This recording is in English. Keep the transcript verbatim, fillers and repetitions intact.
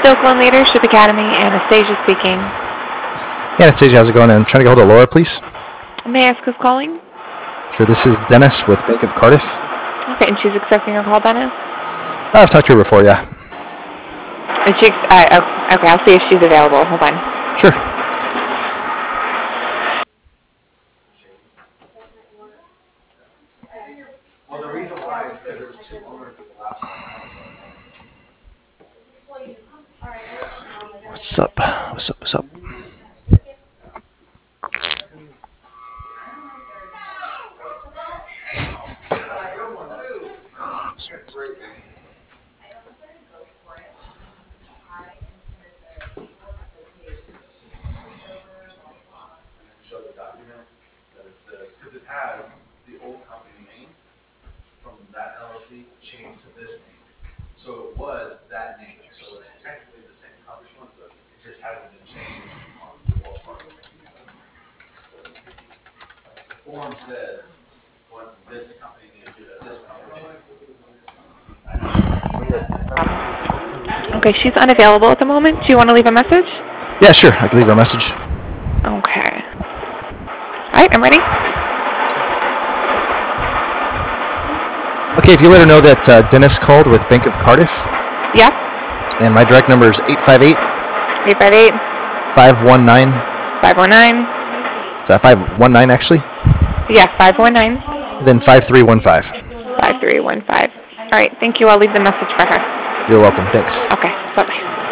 Oakland Leadership Academy, Anastasia speaking. Yeah, Anastasia, how's it going? I'm trying to get hold of Laura, please. May I ask who's calling? Sure, this is Dennis with Bank of Cardiff. Okay, and she's accepting your call, Dennis? I've talked to her before, yeah. And she, uh, okay, I'll see if she's available. Hold on. Sure. Well, the reason why is because there was two owners of the last one. What's up? What's up? What's up? Show the document that it says, because it has the old company name from that L L C changed to this name. So it was that name. So it's technically the same company, but it just hasn't been changed on the Wells Fargo. The form says going from this company name to this company name. Okay, she's unavailable at the moment. Do you want to leave a message? Yeah, sure. I can leave her a message. Okay. All right, I'm ready. Okay, if you let her know that uh, Dennis called with Bank of Cardiff. Yeah. And my direct number is eight five eight. eight five eight. five one nine. five one nine. Is that five one nine actually? Yeah, five one nine. Then five three one five. five three one five. All right, thank you. I'll leave the message for her. You're welcome. Thanks. Okay, bye-bye.